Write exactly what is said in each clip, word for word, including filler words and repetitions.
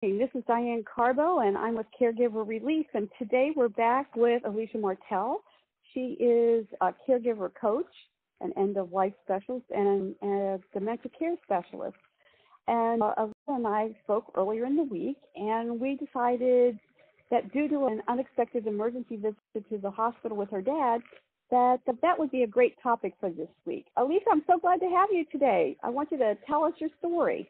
Hey, this is Diane Carbo, and I'm with Caregiver Relief, and today we're back with Alicia Martell. She is a caregiver coach, an end-of-life specialist, and a dementia care specialist. And uh, Alicia and I spoke earlier in the week, and we decided that due to an unexpected emergency visit to the hospital with her dad, that that would be a great topic for this week. Alicia, I'm so glad to have you today. I want you to tell us your story.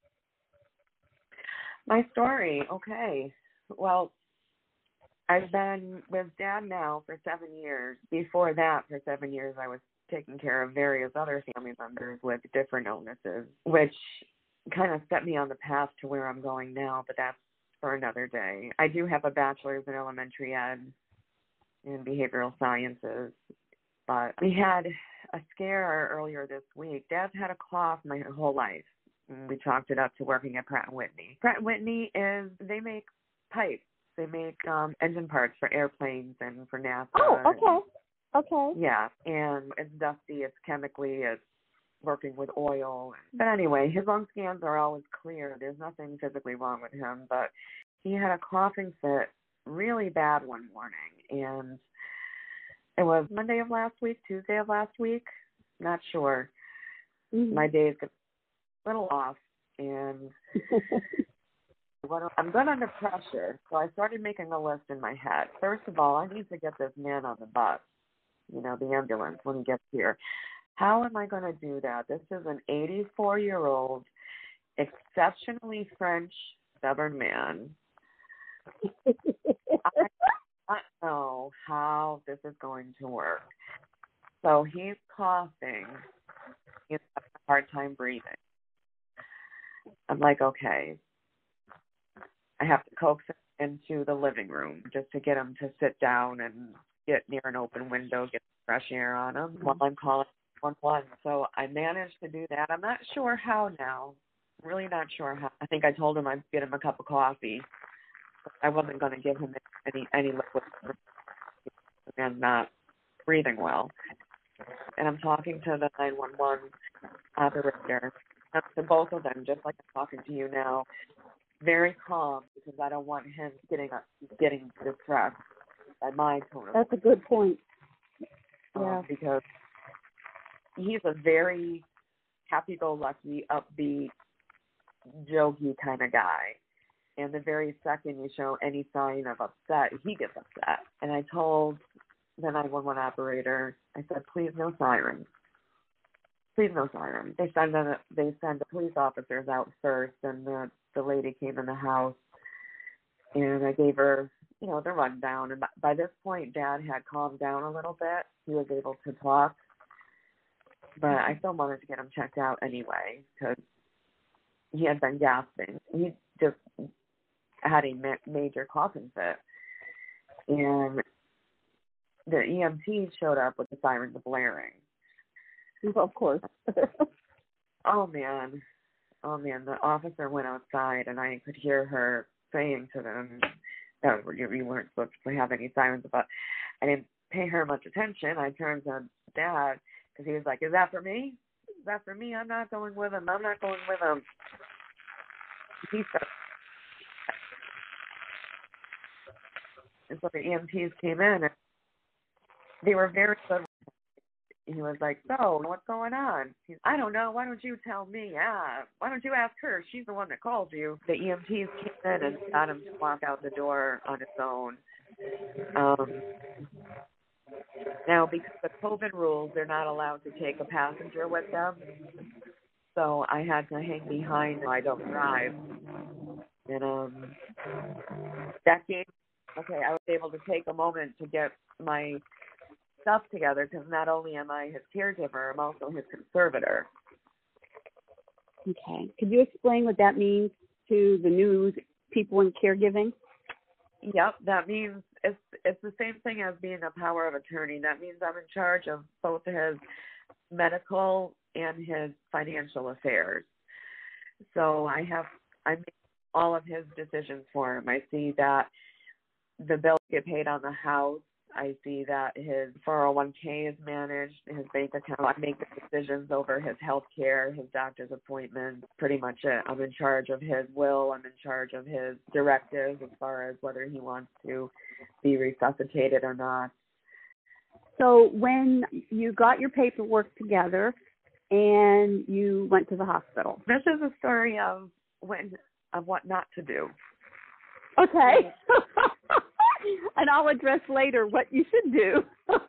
My story, okay. Well, I've been with Dad now for seven years. Before that, for seven years, I was taking care of various other family members with different illnesses, which kind of set me on the path to where I'm going now, but that's for another day. I do have a bachelor's in elementary ed in behavioral sciences, but we had a scare earlier this week. Dad's had a cough my whole life. We chalked it up to working at Pratt and Whitney. Pratt and Whitney is, they make pipes. They make um, engine parts for airplanes and for NASA. Oh, okay. Okay. Yeah, and it's dusty, it's chemically, it's working with oil. But anyway, his lung scans are always clear. There's nothing physically wrong with him, but he had a coughing fit really bad one morning. And it was Monday of last week, Tuesday of last week, not sure. Mm-hmm. My days get little off, and I'm good under pressure, so I started making a list in my head. First of all, I need to get this man on the bus, you know, the ambulance when he gets here. How am I going to do that? This is an eighty-four-year-old, exceptionally French, stubborn man. I don't know how this is going to work. So he's coughing. He's having a hard time breathing. I'm like, okay, I have to coax him into the living room just to get him to sit down and get near an open window, get fresh air on him mm-hmm. while I'm calling one one. So I managed to do that. I'm not sure how now. Really not sure how. I think I told him I'd get him a cup of coffee. I wasn't going to give him any any liquid and not breathing well. And I'm talking to the nine one one operator. To both of them, just like I'm talking to you now, very calm because I don't want him getting getting distressed by my tone of voice. That's a good point. Yeah. Um, because he's a very happy-go-lucky, upbeat, jokey kind of guy. And the very second you show any sign of upset, he gets upset. And I told the nine one one operator, I said, please no sirens. Please no siren. They send the they send the police officers out first, and the the lady came in the house, and I gave her, you know, the rundown. And by this point, Dad had calmed down a little bit. He was able to talk, but I still wanted to get him checked out anyway because he had been gasping. He just had a ma- major coughing fit, and the E M T showed up with the sirens blaring. Of course. oh, man. Oh, man. The officer went outside, and I could hear her saying to them that you weren't supposed to have any sirens. But I didn't pay her much attention. I turned to Dad because he was like, is that for me? Is that for me? I'm not going with him. I'm not going with him. He said, and so the E M Ts came in, and they were very good. He was like, so, what's going on? He's, I don't know. Why don't you tell me? Ah, why don't you ask her? She's the one that called you. The E M Ts came in and got him to walk out the door on his own. Um, now, because of COVID rules, they're not allowed to take a passenger with them. So I had to hang behind. I don't drive. And um, that gave, okay, I was able to take a moment to get my stuff together because not only am I his caregiver, I'm also his conservator. Okay. Could you explain what that means to the new people in caregiving? Yep, that means it's it's the same thing as being a power of attorney. That means I'm in charge of both his medical and his financial affairs. So I have I make all of his decisions for him. I see that the bills get paid on the house. I see that his four oh one k is managed, his bank account. I make the decisions over his health care, his doctor's appointments, pretty much it. I'm in charge of his will. I'm in charge of his directives as far as whether he wants to be resuscitated or not. So when you got your paperwork together and you went to the hospital. This is a story of when of what not to do. Okay. And I'll address later what you should do.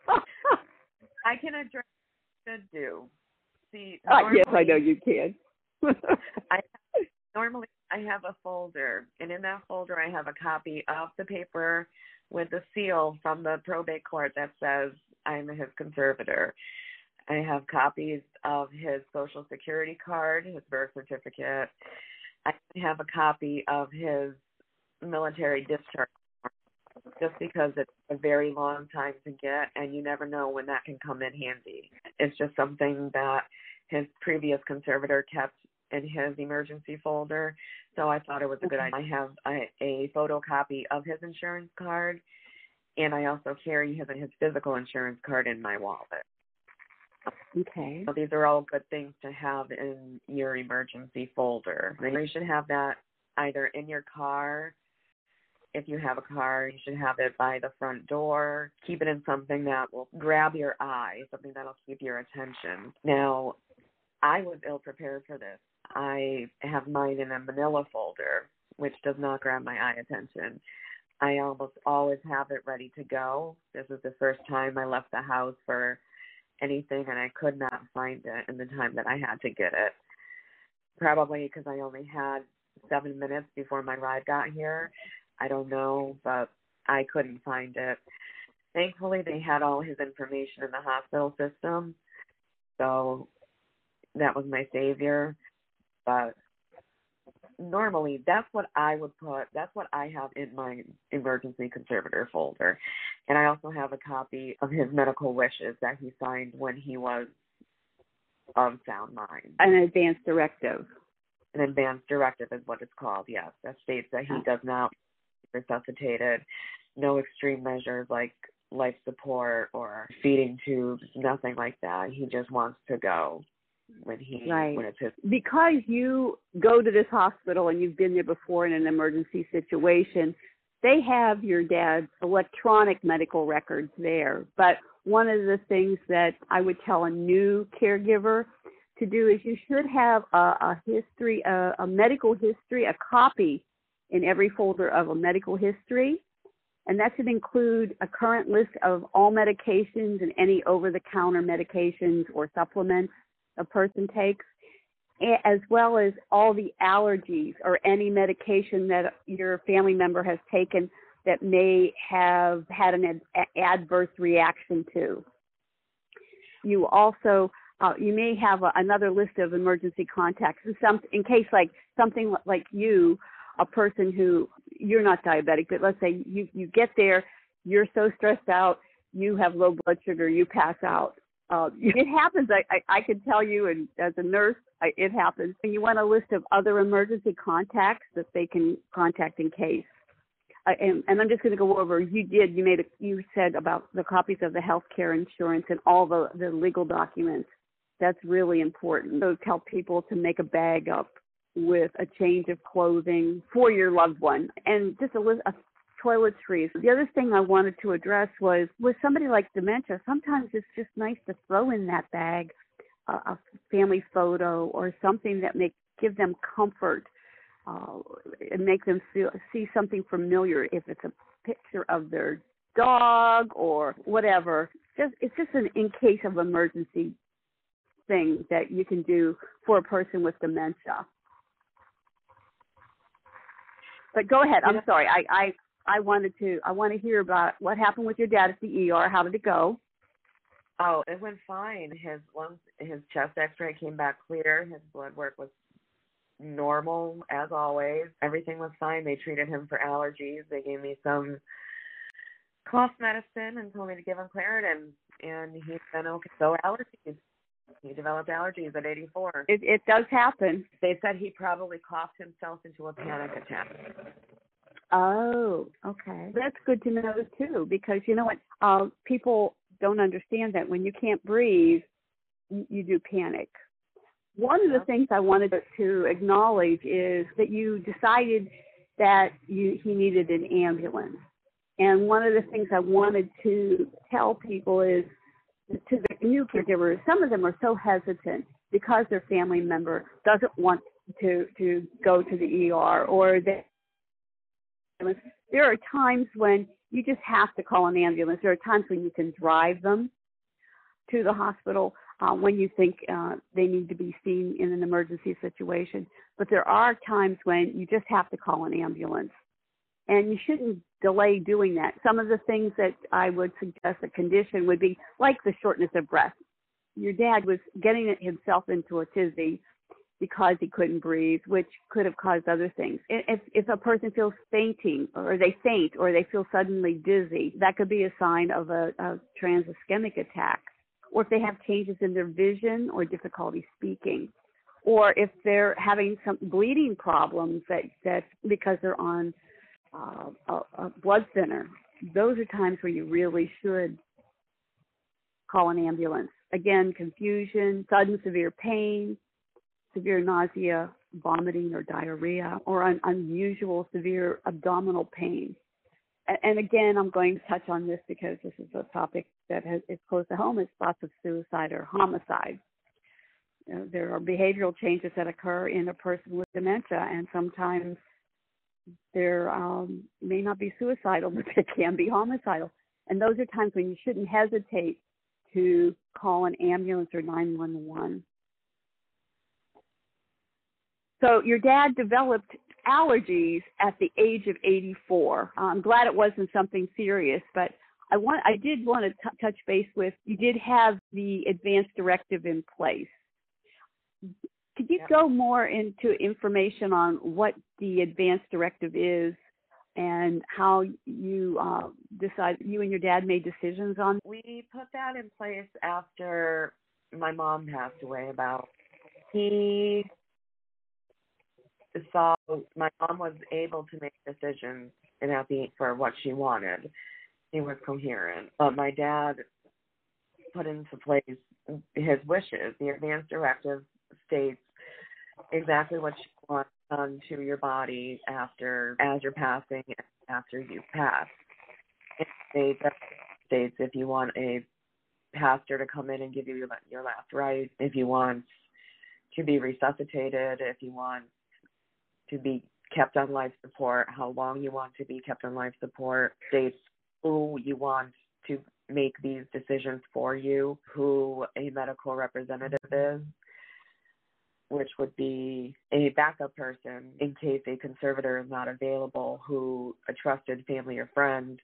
I can address what you should do. See, uh, normally, yes, I know you can. I normally I have a folder, and in that folder I have a copy of the paper with the seal from the probate court that says I'm his conservator. I have copies of his social security card, his birth certificate. I have a copy of his military discharge, just because it's a very long time to get, and you never know when that can come in handy. It's just something that his previous conservator kept in his emergency folder, so I thought it was a good idea. I have a, a photocopy of his insurance card, and I also carry his, his physical insurance card in my wallet. Okay. So these are all good things to have in your emergency folder. And you should have that either in your car. If you have a car, you should have it by the front door. Keep it in something that will grab your eye, something that will keep your attention. Now, I was ill-prepared for this. I have mine in a manila folder, which does not grab my eye attention. I almost always have it ready to go. This is the first time I left the house for anything, and I could not find it in the time that I had to get it. Probably because I only had seven minutes before my ride got here. I don't know, but I couldn't find it. Thankfully, they had all his information in the hospital system, so that was my savior. But normally, that's what I would put, that's what I have in my emergency conservator folder. And I also have a copy of his medical wishes that he signed when he was of sound mind. An advance directive. An advance directive is what it's called, yes. That states that he does not be resuscitated, no extreme measures like life support or feeding tubes, nothing like that. He just wants to go when he right. when it's his. Because you go to this hospital and you've been there before in an emergency situation, they have your dad's electronic medical records there. But one of the things that I would tell a new caregiver to do is you should have a, a history, a, a medical history, a copy in every folder of a medical history. And that should include a current list of all medications and any over-the-counter medications or supplements a person takes, as well as all the allergies or any medication that your family member has taken that may have had an ad- adverse reaction to. You also, uh, you may have a, another list of emergency contacts, in, some, in case like something like you, a person who, you're not diabetic, but let's say you, you get there, you're so stressed out, you have low blood sugar, you pass out. Uh, it happens. I, I, I can tell you, and as a nurse, I, it happens. And you want a list of other emergency contacts that they can contact in case. Uh, and, and I'm just going to go over. You did. You made. A, you said about the copies of the health care insurance and all the, the legal documents. That's really important. So tell people to make a bag up with a change of clothing for your loved one, and just a list of toiletries. The other thing I wanted to address was with somebody like dementia, sometimes it's just nice to throw in that bag uh, a family photo or something that may give them comfort uh, and make them feel, see something familiar. If it's a picture of their dog or whatever, just it's just an in case of emergency thing that you can do for a person with dementia. But go ahead. I'm sorry. I, I I wanted to, I want to hear about what happened with your dad at the E R. How did it go? Oh, it went fine. His lungs, his chest x-ray came back clear. His blood work was normal, as always. Everything was fine. They treated him for allergies. They gave me some cough medicine and told me to give him Claritin, and he's been okay. So allergies. He developed allergies at eighty-four. It, it does happen. They said he probably coughed himself into a panic attack. Oh, okay. That's good to know too, because you know what? Uh, people don't understand that when you can't breathe, you, you do panic. One of the Yeah. things I wanted to acknowledge is that you decided that you, he needed an ambulance. And one of the things I wanted to tell people is to the new caregivers, some of them are so hesitant because their family member doesn't want to, to go to the E R, or they, there are times when you just have to call an ambulance. There are times when you can drive them to the hospital uh, when you think uh, they need to be seen in an emergency situation. But there are times when you just have to call an ambulance. And you shouldn't delay doing that. Some of the things that I would suggest a condition would be like the shortness of breath. Your dad was getting himself into a tizzy because he couldn't breathe, which could have caused other things. If, if a person feels fainting, or they faint, or they feel suddenly dizzy, that could be a sign of a, a transischemic attack. Or if they have changes in their vision or difficulty speaking. Or if they're having some bleeding problems that, that because they're on uh, a, a blood thinner, those are times where you really should call an ambulance. Again, confusion, sudden severe pain, severe nausea, vomiting or diarrhea, or un- unusual severe abdominal pain. And, and again, I'm going to touch on this because this is a topic that has, is close to home, is thoughts of suicide or homicide. You know, there are behavioral changes that occur in a person with dementia, and sometimes there um, may not be suicidal, but they can be homicidal. And those are times when you shouldn't hesitate to call an ambulance or nine one one. So your dad developed allergies at the age of eighty-four. I'm glad it wasn't something serious, but I want I did want to t- touch base with, you did have the advance directive in place. Could you Yeah. go more into information on what the advance directive is and how you uh, decide, you and your dad made decisions on? We put that in place after my mom passed away. About he saw my mom was able to make decisions and at the for what she wanted. He was coherent, but my dad put into place his wishes. The advance directive states exactly what you want done to your body after, as you're passing, after you pass. It states, states if you want a pastor to come in and give you your, your last rites, if you want to be resuscitated, if you want to be kept on life support, how long you want to be kept on life support, states who you want to make these decisions for you, who a medical representative is, which would be a backup person in case a conservator is not available, who a trusted family or friend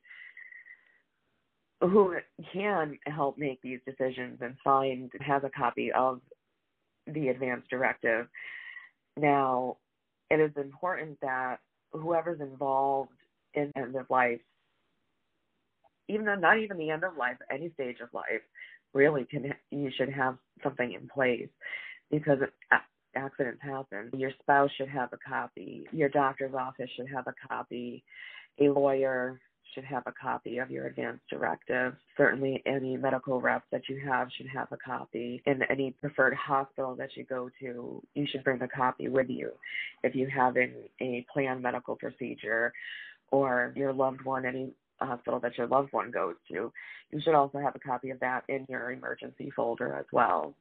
who can help make these decisions and find, has a copy of the advance directive. Now, it is important that whoever's involved in end of life, even though not even the end of life, any stage of life, really can, you should have something in place, because accidents happen. Your spouse should have a copy. Your doctor's office should have a copy. A lawyer should have a copy of your advance directive. Certainly any medical rep that you have should have a copy. In any preferred hospital that you go to, you should bring a copy with you. If you have an, a planned medical procedure, or your loved one, any hospital that your loved one goes to, you should also have a copy of that in your emergency folder as well.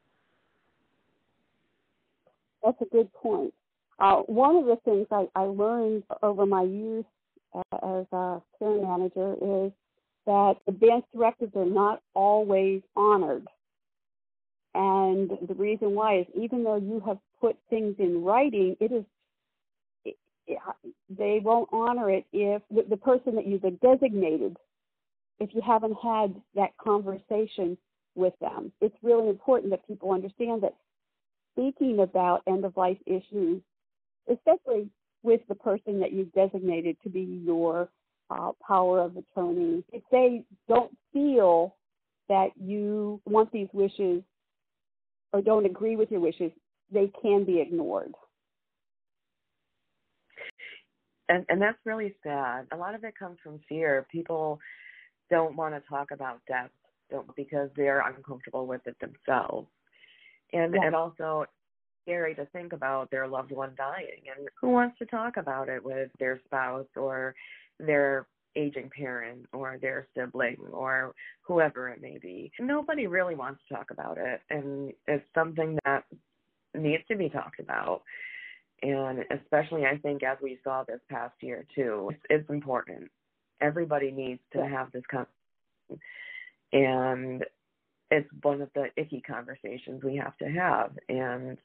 That's a good point. Uh, one of the things I, I learned over my years as a care manager is that advance directives are not always honored. And the reason why is, even though you have put things in writing, it is it, it, they won't honor it if the, the person that you've designated, if you haven't had that conversation with them. It's really important that people understand that speaking about end-of-life issues, especially with the person that you've designated to be your uh, power of attorney, if they don't feel that you want these wishes or don't agree with your wishes, they can be ignored. and, and that's really sad. A lot of it comes from fear. People don't want to talk about death don't, because they're uncomfortable with it themselves. And Yeah. and also scary to think about their loved one dying. And who wants to talk about it with their spouse or their aging parent or their sibling or whoever it may be? Nobody really wants to talk about it. And it's something that needs to be talked about. And especially, I think, as we saw this past year, too, it's, it's important. Everybody needs to Yeah. have this conversation. And it's one of the icky conversations we have to have. And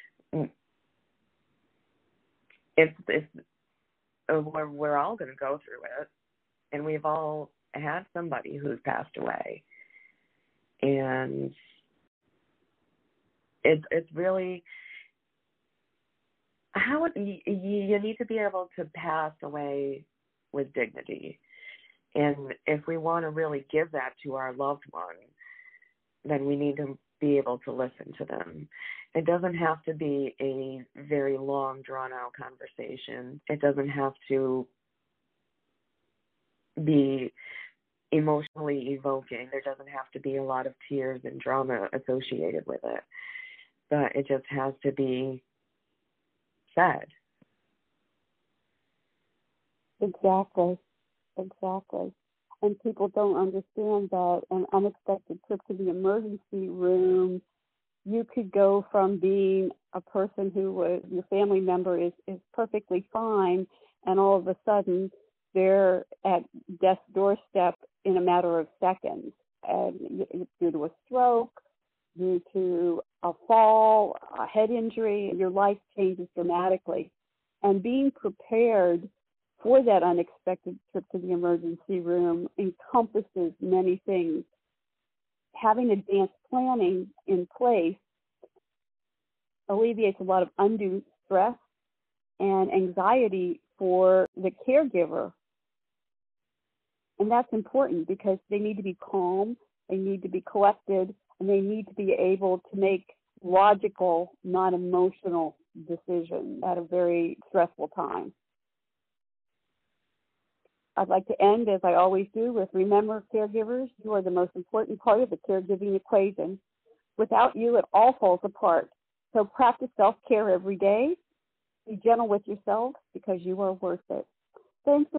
it's, it's we're, we're all going to go through it. And we've all had somebody who's passed away. And it's, it's really... How you, you need to be able to pass away with dignity. And if we want to really give that to our loved one, then we need to be able to listen to them. It doesn't have to be a very long, drawn-out conversation. It doesn't have to be emotionally evoking. There doesn't have to be a lot of tears and drama associated with it. But it just has to be said. Exactly. Exactly. And people don't understand that an unexpected trip to the emergency room, you could go from being a person who was, your family member is, is perfectly fine, and all of a sudden they're at death's doorstep in a matter of seconds, and due to a stroke, due to a fall, a head injury, your life changes dramatically. And being prepared for that unexpected trip to the emergency room encompasses many things. Having advanced planning in place alleviates a lot of undue stress and anxiety for the caregiver. And that's important because they need to be calm, they need to be collected, and they need to be able to make logical, not emotional decisions at a very stressful time. I'd like to end, as I always do, with remember, caregivers, you are the most important part of the caregiving equation. Without you, it all falls apart. So practice self-care every day. Be gentle with yourself because you are worth it. Thanks